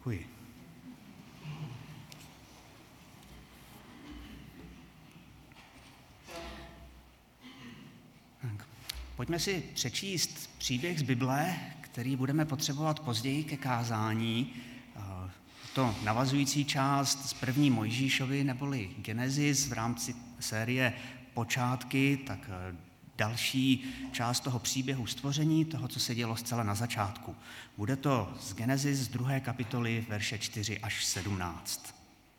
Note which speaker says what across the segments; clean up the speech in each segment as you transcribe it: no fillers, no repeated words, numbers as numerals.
Speaker 1: Děkuji. Pojďme si přečíst příběh z Bible, který budeme potřebovat později ke kázání. To navazující část z první Mojžíšovi neboli Genesis v rámci série Počátky, tak další část toho příběhu stvoření, toho, co se dělo zcela na začátku. Bude to z Genesis z 2. kapitoly, verše 4 až 17.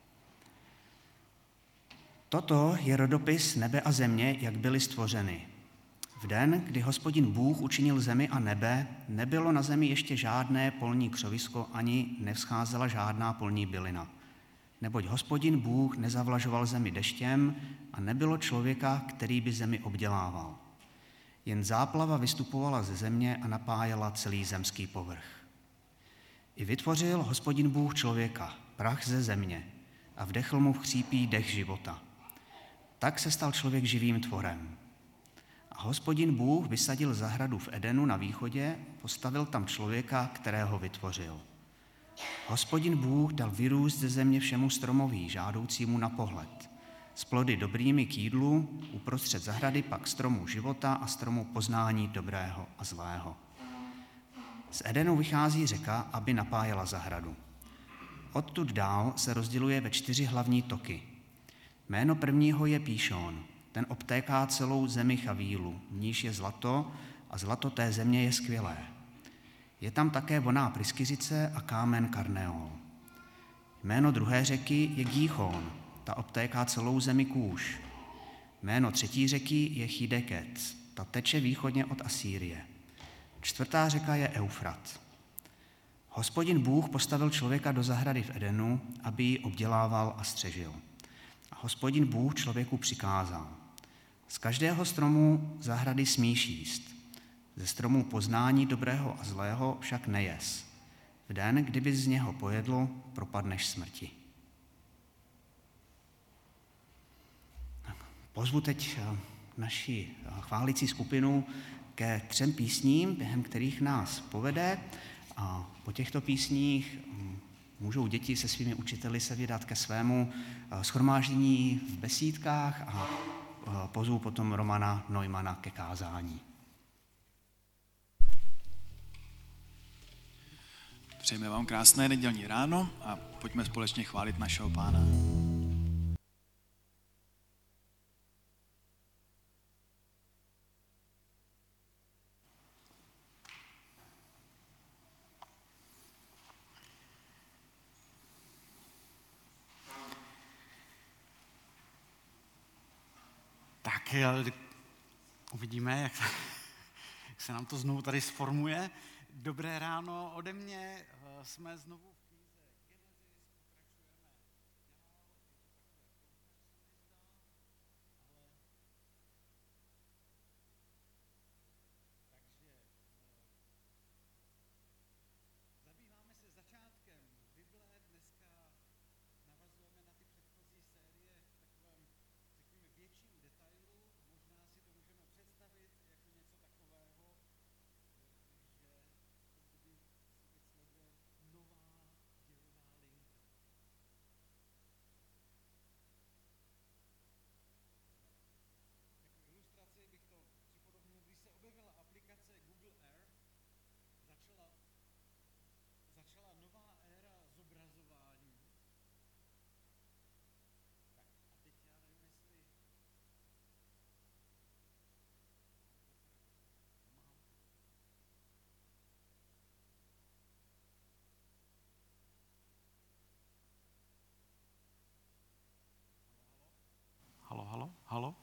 Speaker 1: Toto je rodopis nebe a země, jak byly stvořeny. V den, kdy Hospodin Bůh učinil zemi a nebe, nebylo na zemi ještě žádné polní křovisko, ani nevzcházela žádná polní bylina. Neboť Hospodin Bůh nezavlažoval zemi deštěm a nebylo člověka, který by zemi obdělával. Jen záplava vystupovala ze země a napájela celý zemský povrch. I vytvořil Hospodin Bůh člověka, prach ze země, a vdechl mu v chřípí dech života. Tak se stal člověk živým tvorem. A Hospodin Bůh vysadil zahradu v Edenu na východě, postavil tam člověka, kterého vytvořil. Hospodin Bůh dal vyrůst ze země všemu stromoví, žádoucímu na pohled. S plody dobrými k jídlu, uprostřed zahrady pak stromu života a stromu poznání dobrého a zlého. Z Edenu vychází řeka, aby napájela zahradu. Odtud dál se rozděluje ve 4 hlavní toky. Jméno prvního je Píšón. Ten obtéká celou zemi Chavílu, v níž je zlato a zlato té země je skvělé. Je tam také vonná pryskyřice a kámen karneol. Jméno druhé řeky je Gíchón, ta obtéká celou zemi Kúš. Jméno třetí řeky je Chideket, ta teče východně od Asýrie. 4. řeka je Eufrat. Hospodin Bůh postavil člověka do zahrady v Edenu, aby ji obdělával a střežil. A Hospodin Bůh člověku přikázal: z každého stromu zahrady smíš jíst, ze stromu poznání dobrého a zlého však nejez. V den, kdyby z něho pojedl, propadneš smrti. Pozvu teď naši chválící skupinu ke 3 písním, během kterých nás povede. A po těchto písních můžou děti se svými učiteli se vydat ke svému shromáždění v besídkách a pozvu potom Romana Neumana ke kázání.
Speaker 2: Přejeme vám krásné nedělní ráno a pojďme společně chválit našeho Pána.
Speaker 3: Tak uvidíme, jak se nám to znovu tady sformuje. Dobré ráno ode mě, jsme znovu v knize Genesis, zabýváme se začátkem Bible, dneska navazujeme na ty předchozí série v takovém, řekněme, větším detailu. Možná si to můžeme představit jako něco takového, začala nová éra zobrazování. Tak a teď já nevím, jestli Halo?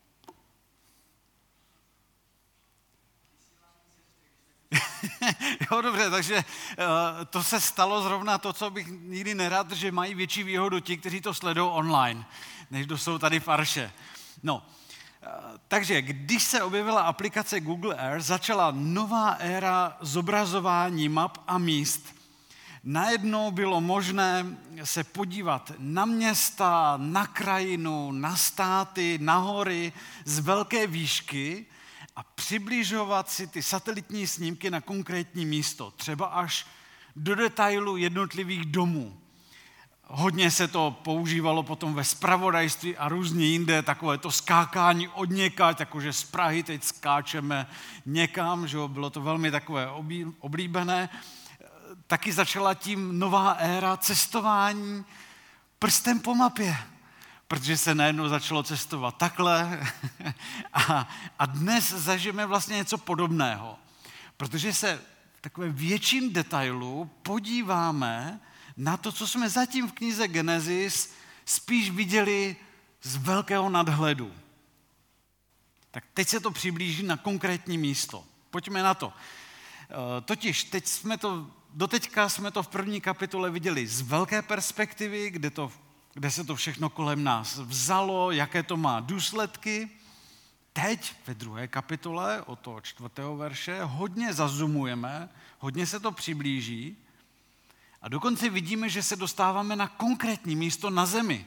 Speaker 3: Jo, dobře, takže to se stalo zrovna to, co bych nikdy nerad, že mají větší výhodu ti, kteří to sledují online, než kdo jsou tady v Arše. No, takže když se objevila aplikace Google Earth, začala nová éra zobrazování map a míst. Najednou bylo možné se podívat na města, na krajinu, na státy, na hory z velké výšky a přibližovat si ty satelitní snímky na konkrétní místo, třeba až do detailu jednotlivých domů. Hodně se to používalo potom ve zpravodajství a různě jinde, takové to skákání odněkať, jakože z Prahy teď skáčeme někam, že jo, bylo to velmi takové oblíbené. Taky začala tím nová éra cestování prstem po mapě, protože se najednou začalo cestovat takhle a dnes zažijeme vlastně něco podobného, protože se v takovém větším detailu podíváme na to, co jsme zatím v knize Genesis spíš viděli z velkého nadhledu. Tak teď se to přiblíží na konkrétní místo. Pojďme na to. Totiž doteďka jsme to v první kapitole viděli z velké perspektivy, kde se to všechno kolem nás vzalo, jaké to má důsledky. Teď ve druhé kapitole od toho 4. verše hodně zazumujeme, hodně se to přiblíží a dokonce vidíme, že se dostáváme na konkrétní místo na zemi,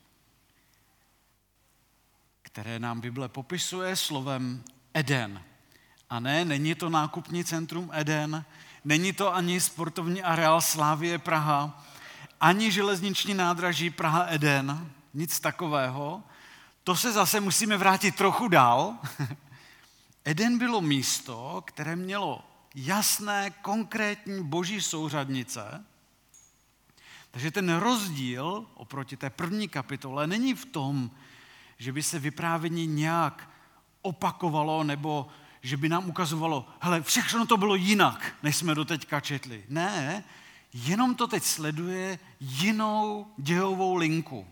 Speaker 3: které nám Bible popisuje slovem Eden. A ne, není to nákupní centrum Eden, není to ani sportovní areál Slavie Praha, ani železniční nádraží Praha Eden, nic takového. To se zase musíme vrátit trochu dál. Eden bylo místo, které mělo jasné, konkrétní boží souřadnice. Takže ten rozdíl oproti té první kapitole není v tom, že by se vyprávění nějak opakovalo nebo že by nám ukazovalo, hele, všechno to bylo jinak, než jsme doteďka četli. Ne, jenom to teď sleduje jinou dějovou linku.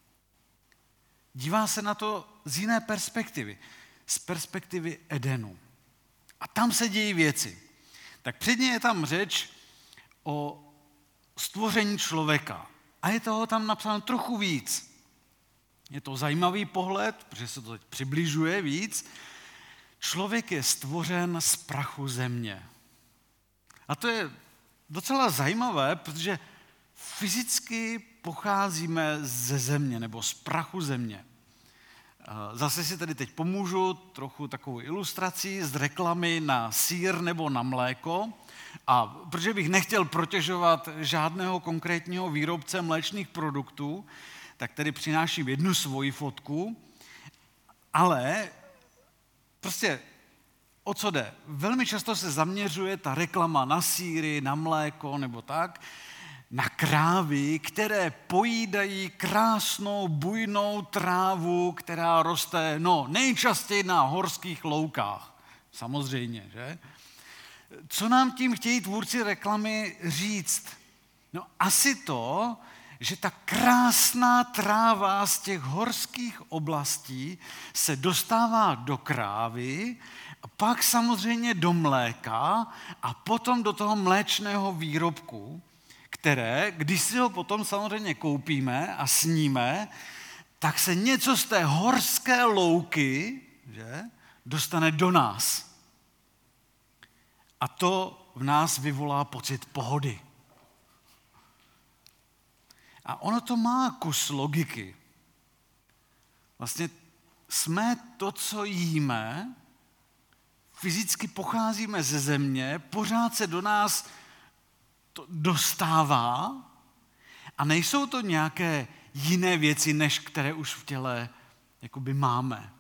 Speaker 3: Dívá se na to z jiné perspektivy, z perspektivy Edenu. A tam se dějí věci. Tak předně je tam řeč o stvoření člověka. A je toho tam napsáno trochu víc. Je to zajímavý pohled, protože se to teď přibližuje víc. Člověk je stvořen z prachu země. A to je docela zajímavé, protože fyzicky pocházíme ze země nebo z prachu země. Zase si tady teď pomůžu trochu takovou ilustrací z reklamy na sýr nebo na mléko. A protože bych nechtěl protěžovat žádného konkrétního výrobce mléčných produktů, tak tady přináším jednu svoji fotku, ale prostě o co jde? Velmi často se zaměřuje ta reklama na sýry, na mléko nebo tak, na krávy, které pojídají krásnou bujnou trávu, která roste, nejčastěji na horských loukách. Samozřejmě, že? Co nám tím chtějí tvůrci reklamy říct? No asi to, že ta krásná tráva z těch horských oblastí se dostává do krávy a pak samozřejmě do mléka a potom do toho mléčného výrobku, které, když si ho potom samozřejmě koupíme a sníme, tak se něco z té horské louky, že, dostane do nás. A to v nás vyvolá pocit pohody. A ono to má kus logiky. Vlastně jsme to, co jíme, fyzicky pocházíme ze země, pořád se do nás to dostává a nejsou to nějaké jiné věci, než které už v těle jakoby máme.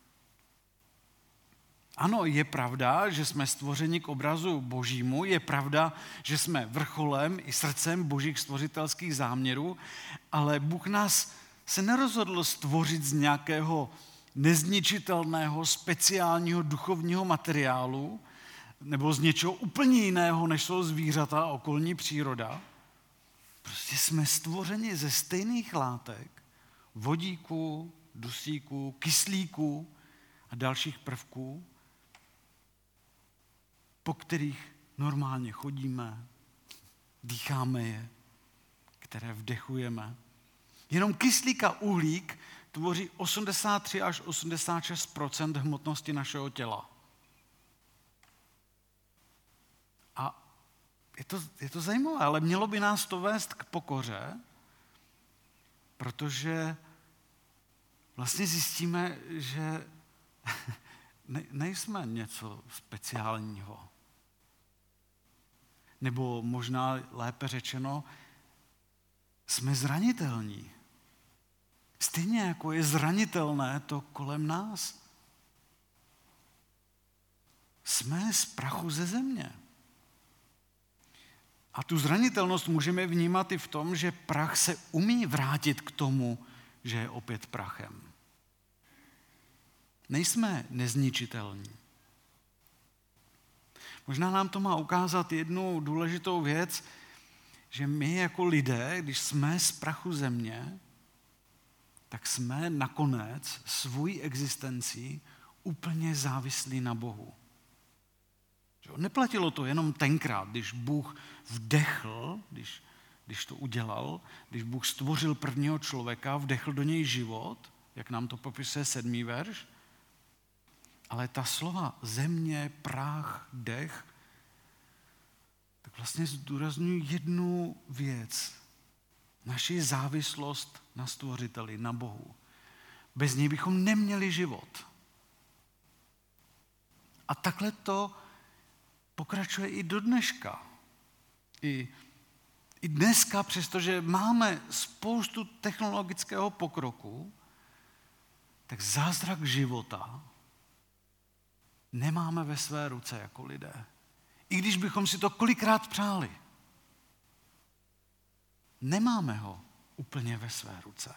Speaker 3: Ano, je pravda, že jsme stvořeni k obrazu Božímu, je pravda, že jsme vrcholem i srdcem Božích stvořitelských záměrů, ale Bůh nás se nerozhodl stvořit z nějakého nezničitelného, speciálního duchovního materiálu nebo z něčeho úplně jiného, než jsou zvířata a okolní příroda. Prostě jsme stvořeni ze stejných látek, vodíku, dusíku, kyslíku a dalších prvků, po kterých normálně chodíme, dýcháme je, které vdechujeme. Jenom kyslík a uhlík tvoří 83 až 86% hmotnosti našeho těla. A je to zajímavé, ale mělo by nás to vést k pokoře, protože vlastně zjistíme, že nejsme něco speciálního. Nebo možná lépe řečeno, jsme zranitelní. Stejně jako je zranitelné to kolem nás. Jsme z prachu ze země. A tu zranitelnost můžeme vnímat i v tom, že prach se umí vrátit k tomu, že je opět prachem. Nejsme nezničitelní. Možná nám to má ukázat jednu důležitou věc, že my jako lidé, když jsme z prachu země, tak jsme nakonec svojí existencí úplně závislí na Bohu. Neplatilo to jenom tenkrát, když Bůh vdechl, když to udělal, když Bůh stvořil prvního člověka, vdechl do něj život, jak nám to popisuje 7. verš, ale ta slova země, prach, dech, tak vlastně zdůrazňují jednu věc. Naši závislost na Stvořiteli, na Bohu. Bez něj bychom neměli život. A takhle to pokračuje i do dneška. I dneska, přestože máme spoustu technologického pokroku, tak zázrak života nemáme ve své ruce jako lidé. I když bychom si to kolikrát přáli. Nemáme ho úplně ve své ruce.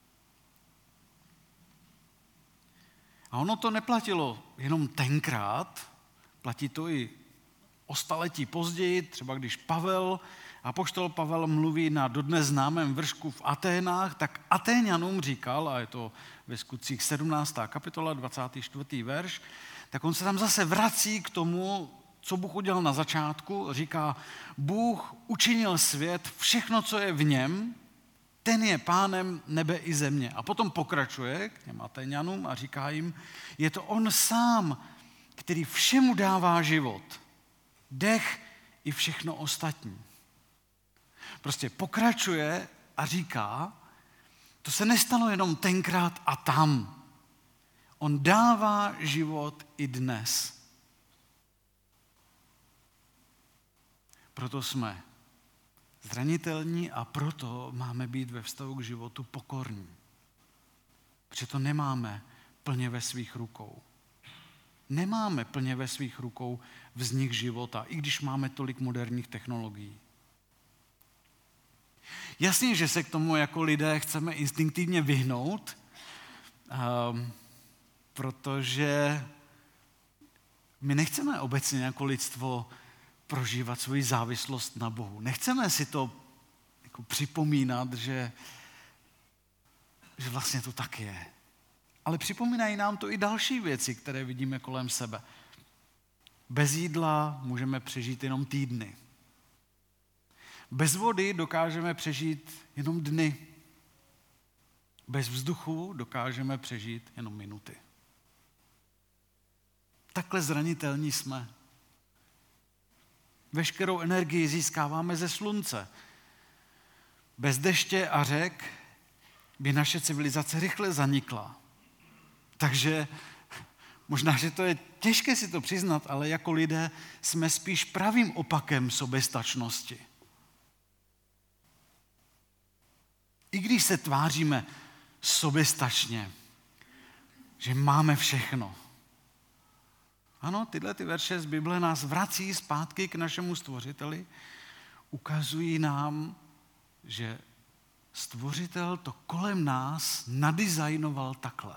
Speaker 3: A ono to neplatilo jenom tenkrát, platí to i o staletí později, třeba když apoštol Pavel mluví na dodnes známém vršku v Aténách, tak Atéňanům říkal, a je to ve Skutcích 17. kapitola, 24. verš, tak on se tam zase vrací k tomu, co Bůh udělal na začátku. Říká, Bůh učinil svět, všechno, co je v něm, ten je pánem nebe i země. A potom pokračuje k těm Atéňanům a říká jim, je to on sám, který všemu dává život, dech i všechno ostatní. Prostě pokračuje a říká, to se nestalo jenom tenkrát a tam. On dává život i dnes. Proto jsme zranitelní a proto máme být ve vztahu k životu pokorní. Protože to nemáme plně ve svých rukou. Nemáme plně ve svých rukou vznik života, i když máme tolik moderních technologií. Jasně, že se k tomu jako lidé chceme instinktivně vyhnout, protože my nechceme obecně jako lidstvo prožívat svoji závislost na Bohu. Nechceme si to jako připomínat, že vlastně to tak je. Ale připomínají nám to i další věci, které vidíme kolem sebe. Bez jídla můžeme přežít jenom týdny. Bez vody dokážeme přežít jenom dny. Bez vzduchu dokážeme přežít jenom minuty. Takhle zranitelní jsme. Veškerou energii získáváme ze slunce. Bez deště a řek by naše civilizace rychle zanikla. Takže možná, že to je těžké si to přiznat, ale jako lidé jsme spíš pravým opakem soběstačnosti. I když se tváříme soběstačně, že máme všechno. Ano, tyhle ty verše z Bible nás vrací zpátky k našemu Stvořiteli, ukazují nám, že Stvořitel to kolem nás nadizajnoval takhle.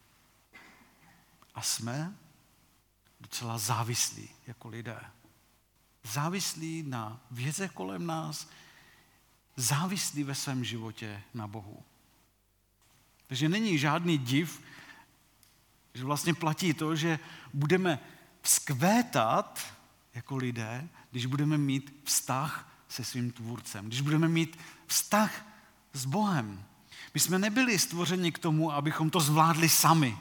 Speaker 3: A jsme docela závislí jako lidé. Závislí na věcech kolem nás, závislí ve svém životě na Bohu. Takže není žádný div, že vlastně platí to, že budeme vzkvétat jako lidé, když budeme mít vztah se svým tvůrcem, když budeme mít vztah s Bohem. My jsme nebyli stvořeni k tomu, abychom to zvládli sami.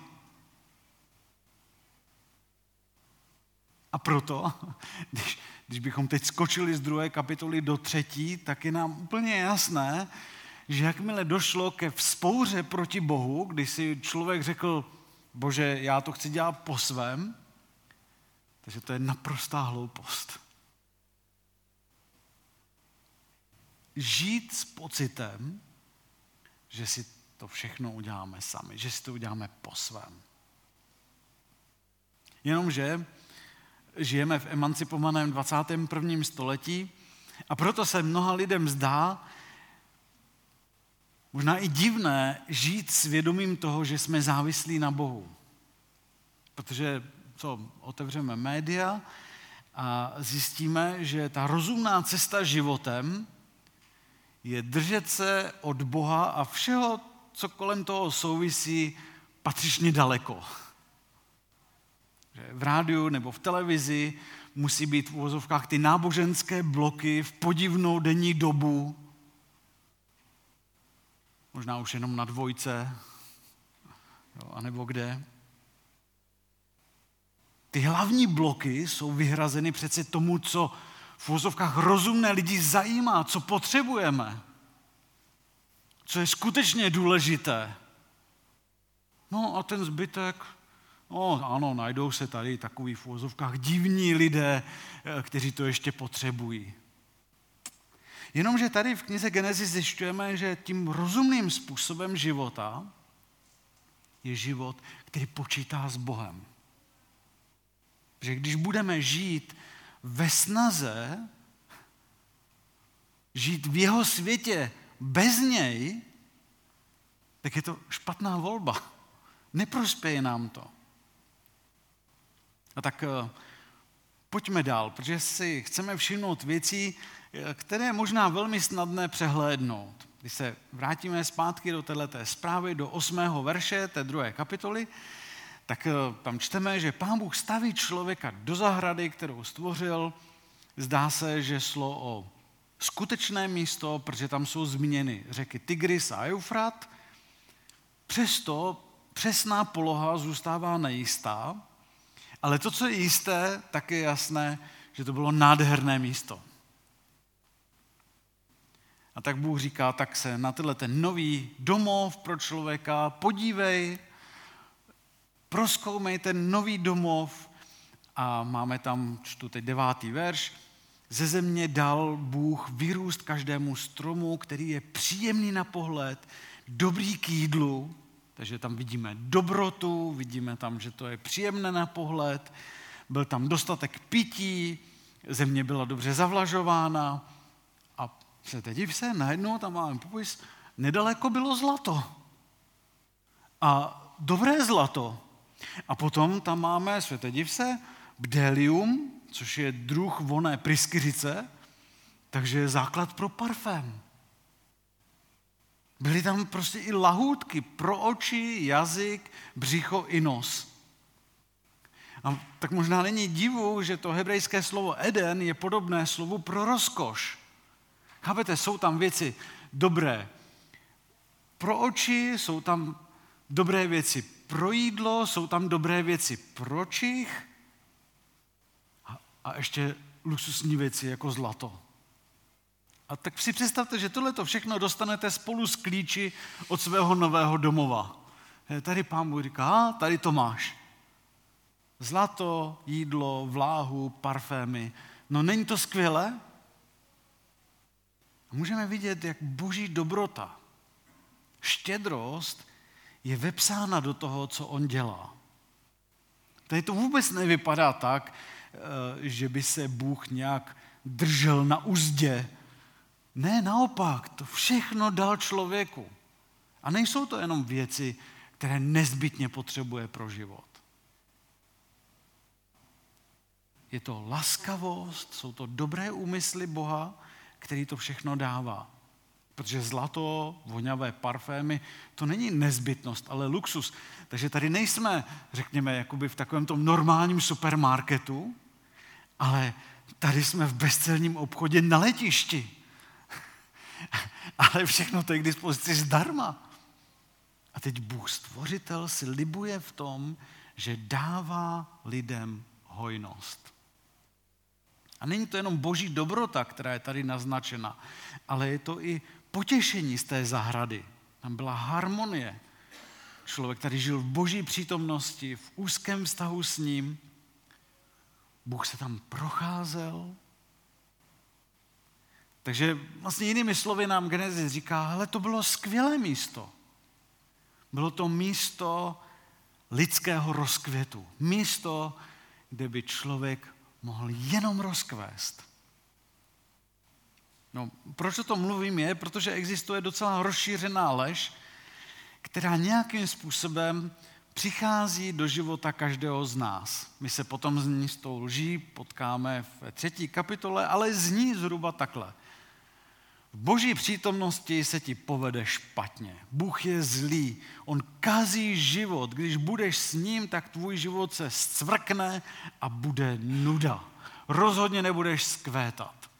Speaker 3: A proto, když bychom teď skočili z 2. kapitoly do 3., tak je nám úplně jasné, že jakmile došlo ke vzpouře proti Bohu, když si člověk řekl, Bože, já to chci dělat po svém, takže to je naprostá hloupost. žít s pocitem, že si to všechno uděláme sami, že si to uděláme po svém. Jenomže žijeme v emancipovaném 21. století a proto se mnoha lidem zdá možná i divné žít s vědomím toho, že jsme závislí na Bohu. Protože otevřeme média a zjistíme, že ta rozumná cesta životem je držet se od Boha a všeho, co kolem toho souvisí, patřičně daleko. V rádiu nebo v televizi musí být v uvozovkách ty náboženské bloky v podivnou denní dobu, možná už jenom na 2, anebo kde. Ty hlavní bloky jsou vyhrazeny přece tomu, co v uvozovkách rozumné lidi zajímá, co potřebujeme, co je skutečně důležité. No a ten zbytek, ano, najdou se tady takový v uvozovkách divní lidé, kteří to ještě potřebují. Jenomže tady v knize Genesis zjišťujeme, že tím rozumným způsobem života je život, který počítá s Bohem. Že když budeme žít ve snaze, žít v jeho světě bez něj, tak je to špatná volba. Neprospěje nám to. A tak pojďme dál, protože si chceme všimnout věcí, které je možná velmi snadné přehlédnout. Když se vrátíme zpátky do této zprávy, do 8. verše té 2. kapitoly, tak tam čteme, že Pán Bůh staví člověka do zahrady, kterou stvořil. Zdá se, že šlo o skutečné místo, protože tam jsou zmíněny řeky Tigris a Eufrat. Přesto přesná poloha zůstává nejistá, ale to, co je jisté, tak je jasné, že to bylo nádherné místo. A tak Bůh říká, tak se na ten nový domov pro člověka podívej, prozkoumej ten nový domov a máme tam, čtu teď 9. verš, ze země dal Bůh vyrůst každému stromu, který je příjemný na pohled, dobrý k jídlu, takže tam vidíme dobrotu, vidíme tam, že to je příjemné na pohled, byl tam dostatek pití, země byla dobře zavlažována a div se, najednou tam máme popis, nedaleko bylo zlato a dobré zlato. A potom tam máme, div se, bdelium, což je druh vonné pryskyřice, takže je základ pro parfém. Byly tam prostě i lahůdky pro oči, jazyk, břicho i nos. A tak možná není divu, že to hebrejské slovo Eden je podobné slovu pro rozkoš. Chápete, jsou tam věci dobré pro oči, jsou tam dobré věci pro jídlo, jsou tam dobré věci pro čich a ještě luxusní věci jako zlato. A tak si představte, že tohleto všechno dostanete spolu s klíči od svého nového domova. Tady Pán Bůh říká, tady to máš. Zlato, jídlo, vláhu, parfémy. No není to skvělé? Můžeme vidět, jak boží dobrota, štědrost je vepsána do toho, co on dělá. Tady to vůbec nevypadá tak, že by se Bůh nějak držel na uzdě. Ne, naopak, to všechno dal člověku. A nejsou to jenom věci, které nezbytně potřebuje pro život. Je to laskavost, jsou to dobré úmysly Boha, který to všechno dává. Protože zlato, voňavé parfémy, to není nezbytnost, ale luxus. Takže tady nejsme, řekněme, jakoby v takovém tom normálním supermarketu, ale tady jsme v bezcelním obchodě na letišti. Ale všechno to je k dispozici zdarma. A teď Bůh stvořitel si libuje v tom, že dává lidem hojnost. A není to jenom boží dobrota, která je tady naznačena, ale je to i potěšení z té zahrady. Tam byla harmonie. Člověk tady žil v boží přítomnosti, v úzkém vztahu s ním. Bůh se tam procházel. Takže vlastně jinými slovy nám Genesis říká, hele, to bylo skvělé místo. Bylo to místo lidského rozkvětu. Místo, kde by člověk mohl jenom rozkvést. No, proč o tom mluvím je, protože existuje docela rozšířená lež, která nějakým způsobem přichází do života každého z nás. My se potom z ní s tou lží potkáme v 3. kapitole, ale zní zhruba takhle. V Boží přítomnosti se ti povede špatně. Bůh je zlý, on kazí život. Když budeš s ním, tak tvůj život se zcvrkne a bude nuda. Rozhodně nebudeš zkvétat.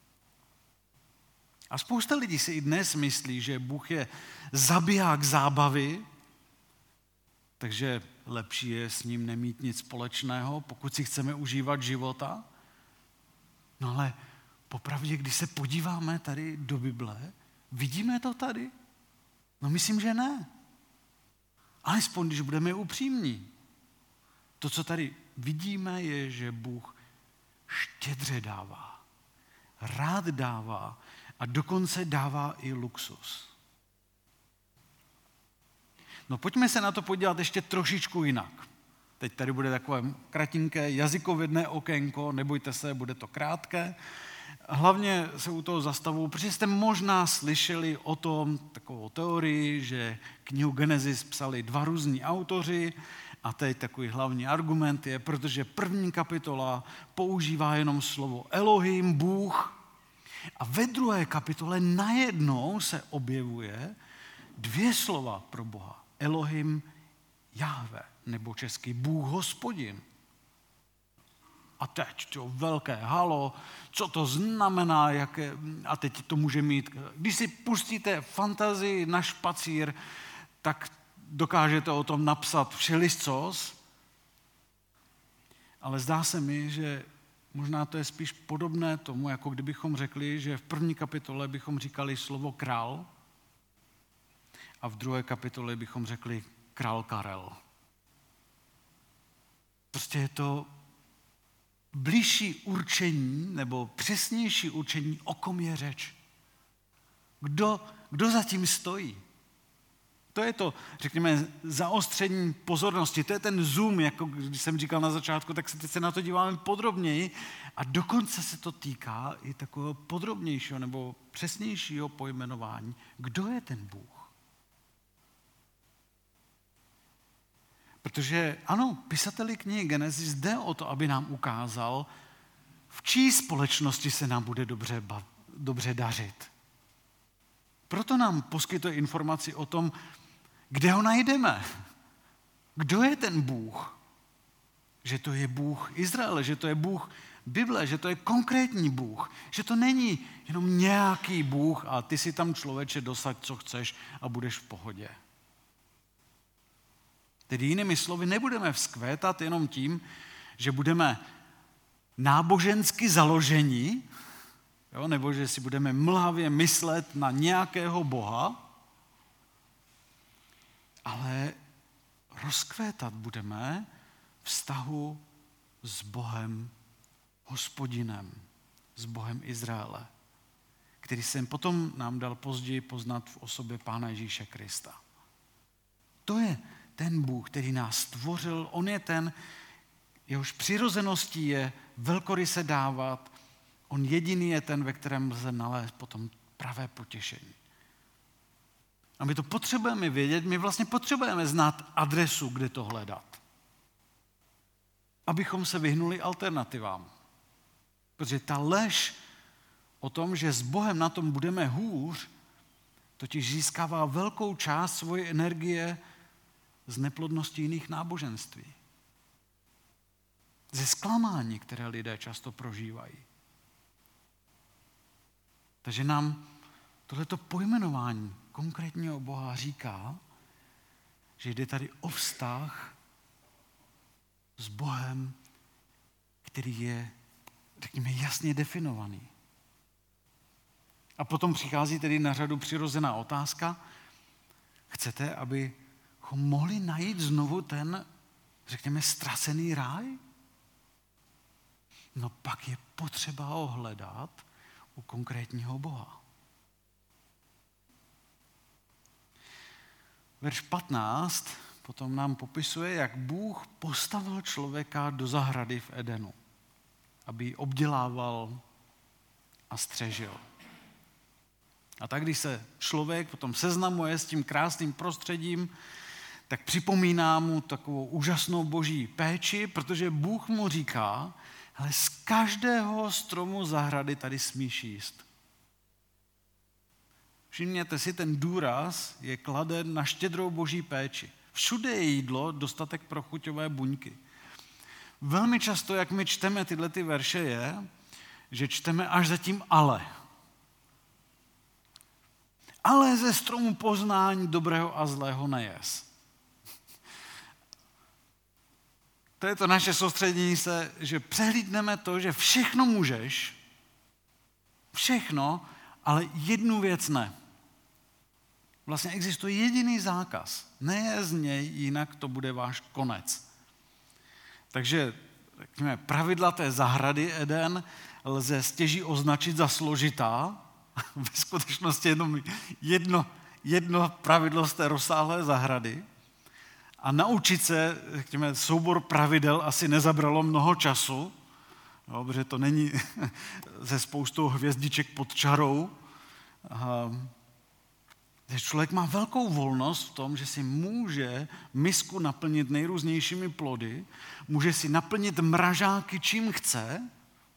Speaker 3: A spousta lidí si i dnes myslí, že Bůh je zabiják zábavy, takže lepší je s ním nemít nic společného, pokud si chceme užívat života. No ale popravdě, když se podíváme tady do Bible, vidíme to tady? No myslím, že ne. Alespoň, když budeme upřímní. To, co tady vidíme, je, že Bůh štědře dává. Rád dává a dokonce dává i luxus. No pojďme se na to podívat ještě trošičku jinak. Teď tady bude takové kratinké jazykovědné okénko, nebojte se, bude to krátké. Hlavně se u toho zastavuju, protože jste možná slyšeli o tom takovou teorii, že knihu Genesis psali 2 různí autoři a teď takový hlavní argument je, protože 1. kapitola používá jenom slovo Elohim, Bůh, a ve 2. kapitole najednou se objevuje 2 slova pro Boha. Elohim, Jahve, nebo česky Bůh Hospodin. A teď to velké halo, co to znamená, a teď to může mít. Když si pustíte fantazii na špacír, tak dokážete o tom napsat všelicos, ale zdá se mi, že možná to je spíš podobné tomu, jako kdybychom řekli, že v 1. kapitole bychom říkali slovo král a v 2. kapitole bychom řekli král Karel. Prostě je to bližší určení nebo přesnější určení, o kom je řeč. Kdo za tím stojí? To je to, řekněme, zaostření pozornosti. To je ten zoom, jako když jsem říkal na začátku, tak se teď se na to díváme podrobněji a dokonce se to týká i takového podrobnějšího nebo přesnějšího pojmenování. Kdo je ten Bůh? Protože ano, pisateli knihy Genesis jde o to, aby nám ukázal, v čí společnosti se nám bude dobře dařit. Proto nám poskytuje informaci o tom, kde ho najdeme. Kdo je ten Bůh? Že to je Bůh Izraele, že to je Bůh Bible, že to je konkrétní Bůh, že to není jenom nějaký Bůh a ty si tam člověče dosaď, co chceš a budeš v pohodě. Tedy jinými slovy, nebudeme vzkvétat jenom tím, že budeme nábožensky založení, nebo že si budeme mlhavě myslet na nějakého Boha, ale rozkvétat budeme vztahu s Bohem Hospodinem, s Bohem Izraele, který jsem potom nám dal později poznat v osobě Pána Ježíše Krista. To je ten Bůh, který nás stvořil, on je ten, jehož přirozeností je velkoryse dávat, on jediný je ten, ve kterém lze nalézt potom pravé potěšení. A my to potřebujeme vědět, my vlastně potřebujeme znát adresu, kde to hledat. Abychom se vyhnuli alternativám. Protože ta lež o tom, že s Bohem na tom budeme hůř, totiž získává velkou část svoje energie z neplodnosti jiných náboženství. Ze zklamání, které lidé často prožívají. Takže nám tohleto pojmenování konkrétního Boha říká, že jde tady o vztah s Bohem, který je, řekněme, jasně definovaný. A potom přichází tedy na řadu přirozená otázka. Chcete, abychom mohli najít znovu ten, řekněme, ztracený ráj? No pak je potřeba ho hledat u konkrétního Boha. Verš 15 potom nám popisuje, jak Bůh postavil člověka do zahrady v Edenu, aby ji obdělával a střežil. A tak, když se člověk potom seznamuje s tím krásným prostředím, tak připomíná mu takovou úžasnou boží péči, protože Bůh mu říká, ale z každého stromu zahrady tady smíš jíst. Všimněte si, ten důraz je kladen na štědrou boží péči. Všude je jídlo, dostatek pro chuťové buňky. Velmi často, jak my čteme tyhle ty verše, je, že čteme až za tím ale. Ale ze stromu poznání dobrého a zlého nejez. To je to naše soustředění se, že přehlídneme to, že všechno můžeš, všechno, ale jednu věc ne. Vlastně existuje jediný zákaz. Nejez z něj, jinak to bude váš konec. Takže řekněme, pravidla té zahrady Eden lze stěží označit za složitá. Ve skutečnosti jenom jedno pravidlo z té rozsáhlé zahrady. A naučit se, řekněme, soubor pravidel asi nezabralo mnoho času, jo, protože to není se spoustou hvězdiček pod čarou. Člověk má velkou volnost v tom, že si může misku naplnit nejrůznějšími plody, může si naplnit mražáky čím chce.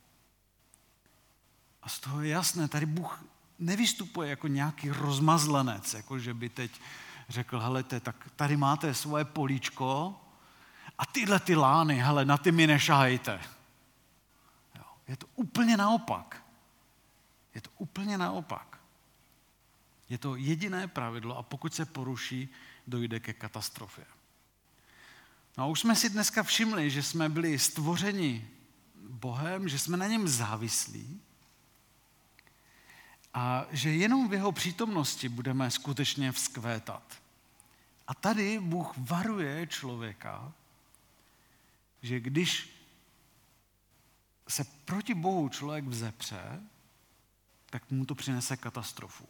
Speaker 3: A z toho je jasné, tady Bůh nevystupuje jako nějaký rozmazlenec, jako že by teď řekl, helejte, tak tady máte svoje políčko a tyhle ty lány, hele, na ty mi nešahejte. Jo, je to úplně naopak. Je to úplně naopak. Je to jediné pravidlo a pokud se poruší, dojde ke katastrofě. No a už jsme si dneska všimli, že jsme byli stvořeni Bohem, že jsme na něm závislí a že jenom v jeho přítomnosti budeme skutečně vzkvétat. A tady Bůh varuje člověka, že když se proti Bohu člověk vzepře, tak mu to přinese katastrofu.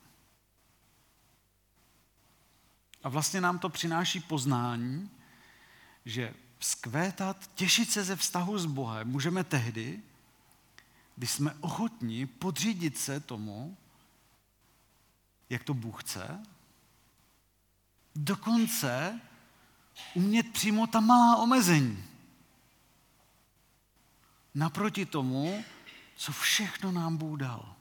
Speaker 3: A vlastně nám to přináší poznání, že vzkvétat, těšit se ze vztahu s Bohem můžeme tehdy, když jsme ochotní podřídit se tomu, jak to Bůh chce, dokonce umět přijmout ta malá omezení. Naproti tomu, co všechno nám Bůh dal.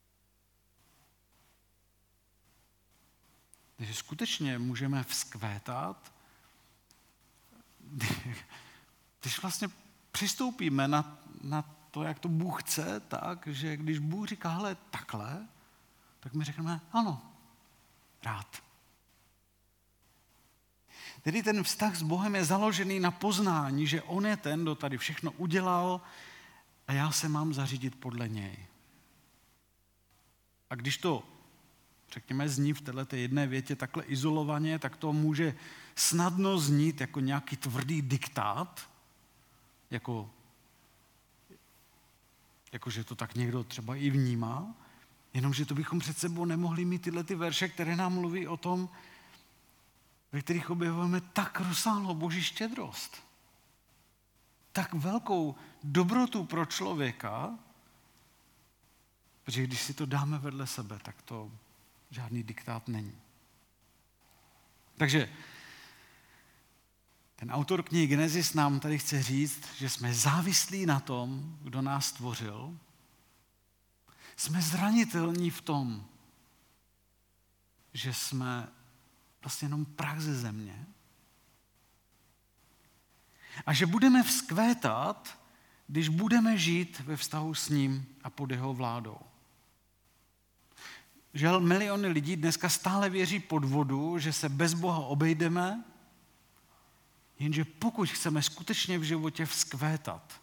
Speaker 3: Takže skutečně můžeme vzkvétat, když vlastně přistoupíme na to, jak to Bůh chce, tak, že když Bůh říká, hele, takhle, tak my řekneme, ano, rád. Tedy ten vztah s Bohem je založený na poznání, že on je ten, kdo tady všechno udělal a já se mám zařídit podle něj. A když to, řekněme, zní v této jedné větě takhle izolovaně, tak to může snadno znít jako nějaký tvrdý diktát, jako že to tak někdo třeba i vnímá, jenomže to bychom před sebou nemohli mít tyhle ty verše, které nám mluví o tom, ve kterých objevujeme tak rozsáhlou boží štědrost, tak velkou dobrotu pro člověka, protože když si to dáme vedle sebe, tak to žádný diktát není. Takže ten autor knihy Genesis nám tady chce říct, že jsme závislí na tom, kdo nás stvořil. Jsme zranitelní v tom, že jsme vlastně jenom prach ze země. A že budeme vzkvétat, když budeme žít ve vztahu s ním a pod jeho vládou. Žel miliony lidí dneska stále věří podvodu, že se bez Boha obejdeme, jenže pokud chceme skutečně v životě vzkvétat,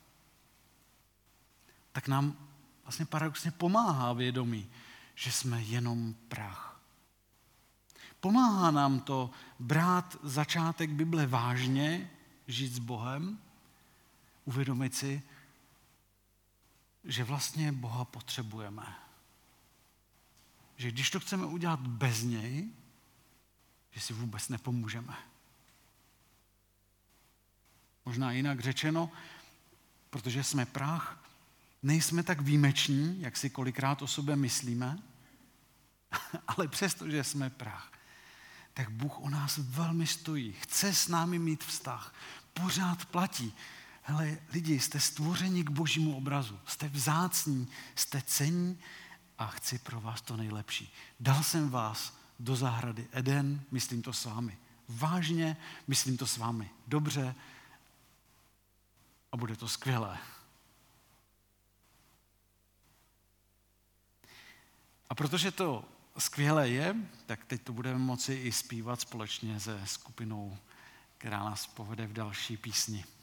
Speaker 3: tak nám vlastně paradoxně pomáhá vědomí, že jsme jenom prach. Pomáhá nám to brát začátek Bible vážně, žít s Bohem, uvědomit si, že vlastně Boha potřebujeme. že když to chceme udělat bez něj, že si vůbec nepomůžeme. Možná jinak řečeno, protože jsme prach, nejsme tak výjimeční, jak si kolikrát o sobě myslíme, ale přesto, že jsme prach, tak Bůh o nás velmi stojí. Chce s námi mít vztah. Pořád platí. Hele, lidi, jste stvořeni k Božímu obrazu. Jste vzácní, jste cenní a chci pro vás to nejlepší. Dal jsem vás do zahrady Eden, myslím to s vámi. Vážně, myslím to s vámi. Dobře a bude to skvělé. A protože to skvělé je, tak teď to budeme moci i zpívat společně se skupinou, která nás povede v další písni.